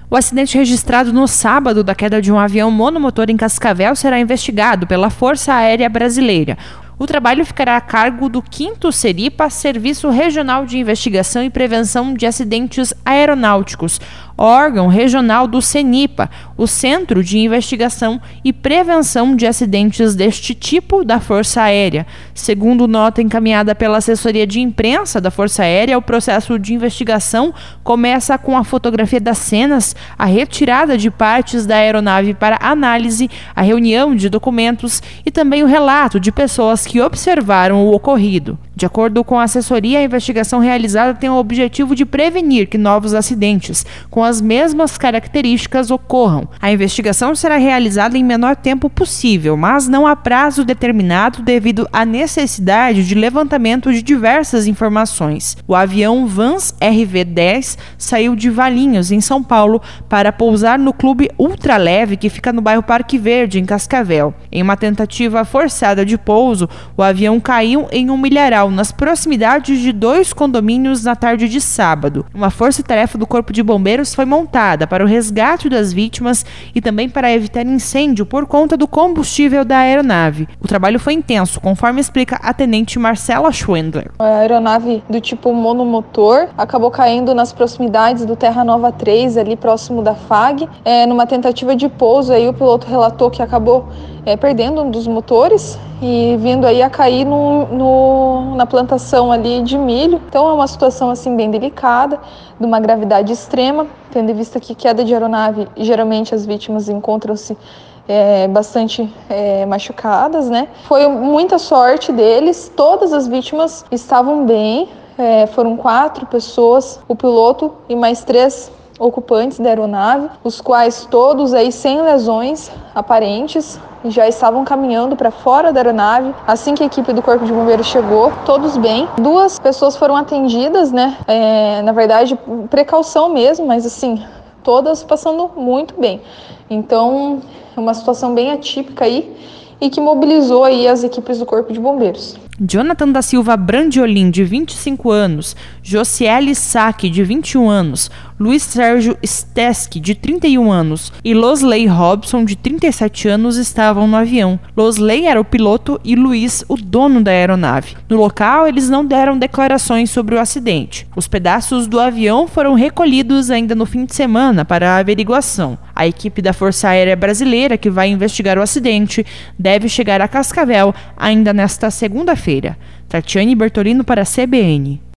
O acidente registrado no sábado da queda de um avião monomotor em Cascavel será investigado pela Força Aérea Brasileira. O trabalho ficará a cargo do 5º Seripa, Serviço Regional de Investigação e Prevenção de Acidentes Aeronáuticos, órgão regional do CENIPA, o Centro de Investigação e Prevenção de Acidentes deste tipo da Força Aérea. Segundo nota encaminhada pela assessoria de imprensa da Força Aérea, o processo de investigação começa com a fotografia das cenas, a retirada de partes da aeronave para análise, a reunião de documentos e também o relato de pessoas que observaram o ocorrido. De acordo com a assessoria, a investigação realizada tem o objetivo de prevenir que novos acidentes com as mesmas características ocorram. A investigação será realizada em menor tempo possível, mas não há prazo determinado devido à necessidade de levantamento de diversas informações. O avião Vans RV-10 saiu de Valinhos, em São Paulo, para pousar no Clube Ultraleve, que fica no bairro Parque Verde, em Cascavel. Em uma tentativa forçada de pouso, o avião caiu em um milharal nas proximidades de 2 condomínios na tarde de sábado. Uma força-tarefa do Corpo de Bombeiros foi montada para o resgate das vítimas e também para evitar incêndio por conta do combustível da aeronave. O trabalho foi intenso, conforme explica a tenente Marcela Schwendler. A aeronave do tipo monomotor acabou caindo nas proximidades do Terra Nova 3, ali próximo da FAG. Numa tentativa de pouso, aí o piloto relatou que acabou perdendo um dos motores e vindo aí a cair na plantação ali de milho. Então é uma situação assim bem delicada, de uma gravidade extrema, tendo em vista que queda de aeronave, geralmente as vítimas encontram-se bastante machucadas, né? Foi muita sorte deles, todas as vítimas estavam bem, foram 4 pessoas, o piloto e mais 3 ocupantes da aeronave, os quais todos aí sem lesões aparentes, já estavam caminhando para fora da aeronave. Assim que a equipe do Corpo de Bombeiros chegou, todos bem. 2 pessoas foram atendidas, né? Na verdade, precaução mesmo, mas assim, todas passando muito bem. Então, é uma situação bem atípica aí e que mobilizou aí as equipes do Corpo de Bombeiros. Jonathan da Silva Brandiolim, de 25 anos, Josiele Saque, de 21 anos, Luiz Sérgio Steski, de 31 anos e Losley Robson, de 37 anos, estavam no avião. Losley era o piloto e Luiz o dono da aeronave. No local, eles não deram declarações sobre o acidente. Os pedaços do avião foram recolhidos ainda no fim de semana para a averiguação. A equipe da Força Aérea Brasileira, que vai investigar o acidente, deve chegar a Cascavel ainda nesta segunda-feira. Tatiane Bertolino para a CBN.